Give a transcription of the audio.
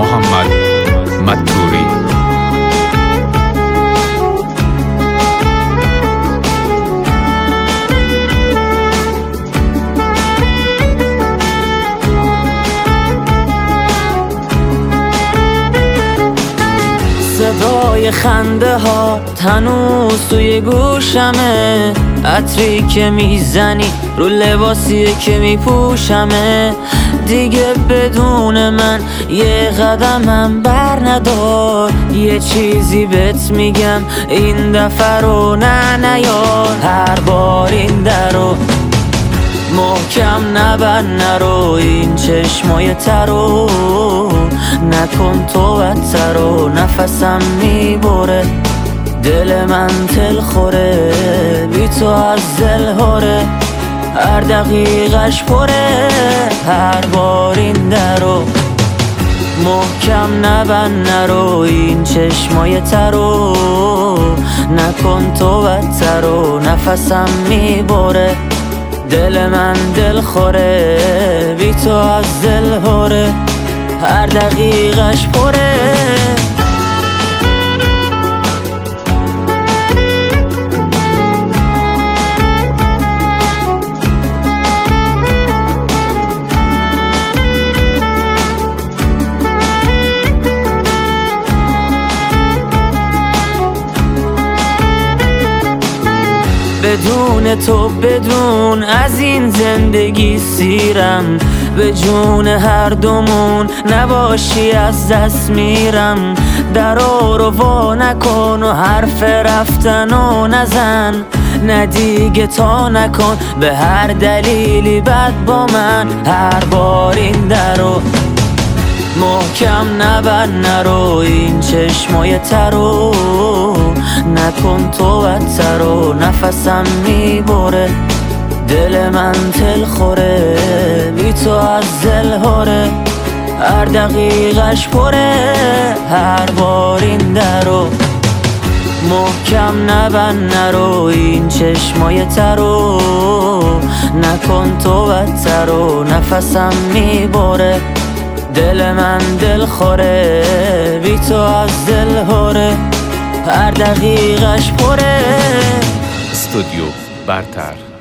محمد متوری. صدای خنده ها هنوز توی گوشمه، عطری که میزنی رو لباسی که میپوشمه. دیگه بدون من یه قدمم بر ندار، یه چیزی بهت میگم این دفعه رو نیار. هر بار این درو محکم نبند، نرو این چشمای ترو نکن تو بدتر و نفسم میبره، دل من تل خوره بی تو از دل هره، هر دقیقش پره. هر بار این درو محکم نبند، نرو این چشمای ترو نکن تو بدتر و نفسم میبره، دل من دل خوره بی تو از دل هره، هر دقیقش پره. بدون تو بدون از این زندگی سیرم، به جون هر دومون نباشی از دست میرم. درا رو وا نکن و حرف رفتنو نزن، نه دیگه تا نکن به هر دلیلی بد با من. هر بار این درو محکم نبند، نرو این چشمای ترو نکن تو بدتر و نفسم میبره، دل من تل خوره بی تو از دل هره، هر دقیقش پره. هر بار این درو محکم نبند، نرو این چشمای ترو نکن تو بدتر و نفسم میبره، دل من دل خوره بی تو از دل هره، هر دقیقش پره. استودیو برتر.